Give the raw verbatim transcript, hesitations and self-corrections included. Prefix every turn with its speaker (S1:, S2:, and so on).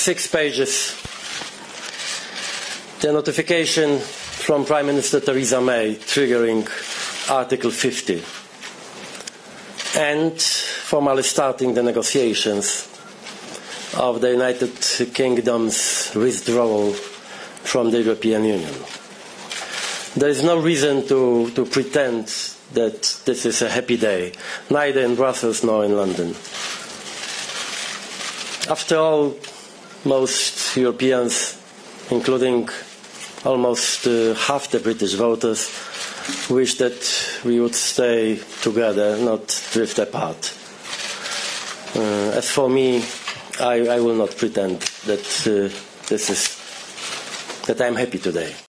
S1: six pages. The notification from Prime Minister Theresa May triggering Article fifty and formally starting the negotiations of the United Kingdom's withdrawal from the European Union. There is no reason to, to pretend that this is a happy day, neither in Brussels nor in London. After all, most Europeans, including almost uh, half the British voters, wish that we would stay together, not drift apart. Uh, as for me, I, I will not pretend that uh, this is that I am happy today.